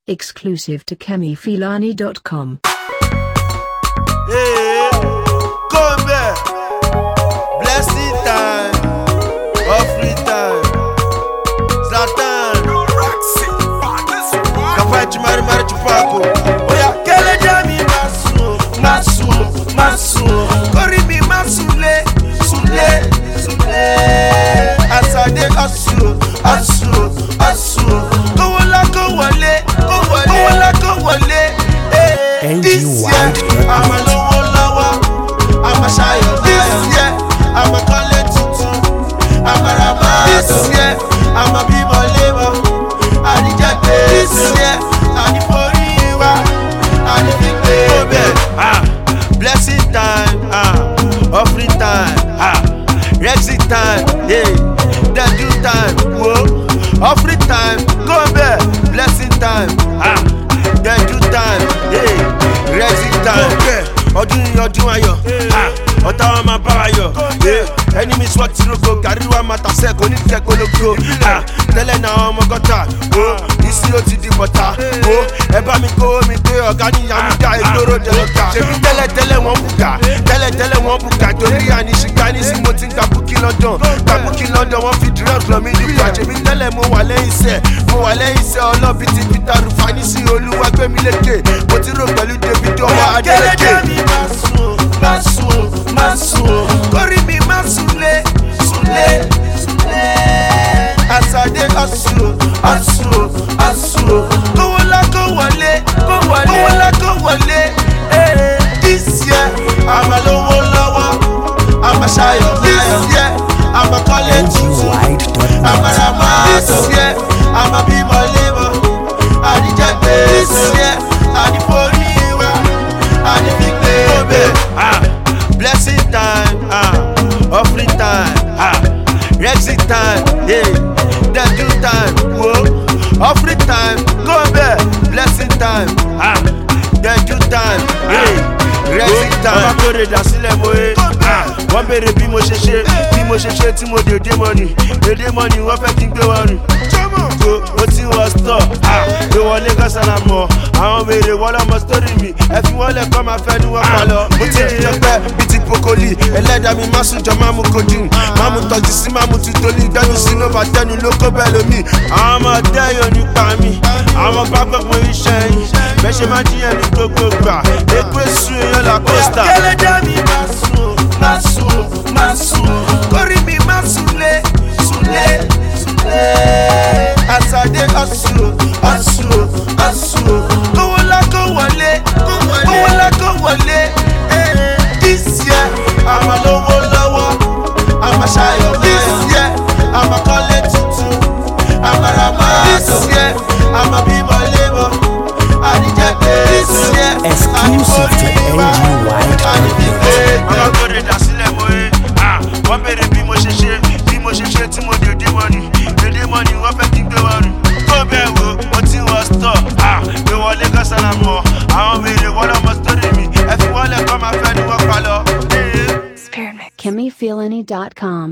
Exclusive to KemiFilani.com. Hey, come back. Blessing time, offering time. Zlatan, Kapachi Mari Chupaco. Oya, kele jami masu. Kori mi masule. Asade asu. Go wale. This year, I'm a lower. I'm a shy. This year, I'm a college tutu. I'm a rama. This year, I'm a people labor. I reject this year. I need for you. I need big baby. Blessing time. Offering time. Rexing time. Yeah. That do time. Whoa. Offering time. Go back. Blessing time. That do time. Yeah. Rexing time. Ọdún ayọ̀, ọ̀tá wa máa bá wa yọ̀. Enemies wọ́n ti roko, gàrí wa máa tàṣẹ́ kò ní jẹ́ kólógó. Tẹ́lẹ̀ náà ọmọ gọ́tà, ìsí ó ti di bọ̀tà. Ẹ bá mi kó mi pé ọ̀gá ní Yamuda ìgboro dẹ̀lọ́ta. Ṣèbí tẹ́lẹ̀ wọ́n bùkà, torí àníṣìgbà ní sí mo ti ń gba Bukky London, wọ́n fi drugs lọ mí nípa. Ṣèbí tẹ́lẹ̀ mo wà lẹ́yìn iṣẹ́ ọlọ́bí ti Peter Rufani sí Olúwa gbé mi lékè. Mo ti rò pẹ̀lú Davido ọmọ Adeleke. Masu, kori mi masule. Asade asu. Go wale. This year, I'm a lower. I'm a shy. This year, I'm a college tutu. I'm a rama. This year, I'm a people labor. I reject this year. I need for you. I need big baby. Blessing time, offering time, Rexing time, yeah, that do time, whoa, offering time, go back, blessing time, that do time, yeah, Rexing time. Ọba kórè dà sílẹ̀ mọ́ẹ́, wọ́n bèrè bí mo ṣe ṣe tí mo dèdè mọ́ni, wọ́n fẹ́ kí n gbé wọn rìn. Ó ti wọ stọ̀, ló wọlé kọ́sánà mọ́, àwọn mèrè wọ́n lọ́mọ sítórì mi, ẹ fi wọ́n lẹ́kọ́ máa fẹ́ ni wọ́n pa lọ. Mo ti di ọgbẹ́ bíi ti pokoli, ẹlẹ́dàá mi má sùn jọ má mú kojú, má mú tọ́jú sí má mú tutoli, gbẹ́nu sínú bàtẹ́nu ló kó bẹ́ẹ̀ lómi. Àwọn ọmọ ọdẹ yóò nípa mi, àwọn bá gbogbo iṣẹ́ yìí, bẹ́ẹ̀ ṣe máa jíyàn ní gbogbo gbà, ègbé sùn èèyàn la kóstà. Ẹlẹ́dàá mi má sùn, kórì mi má súnlé. Asade asu. Go wale. This year, I'm a lower. I'm a shy. This year, I'm a college tutu. I'm a rama. This year, I'm a people labor. I reject this year. Exclusive to NGY. I'm a good at Silemo. Wọ́n bèrè bí mo ṣe ṣe tí mo dèdè mọ́ni wọ́n fẹ́ kí n gbé wọn rìn. Tó bẹ́ẹ̀ wo, mo ti wọ stọ̀, pé wọlé kọ́sánà mọ́, àwọn mèrè wọ́n lọ́mọ sítórì mi, ẹ fi wọ́n lẹ́kọ́ máa fẹ́ ni wọ́n pa lọ. KemiFilani.com.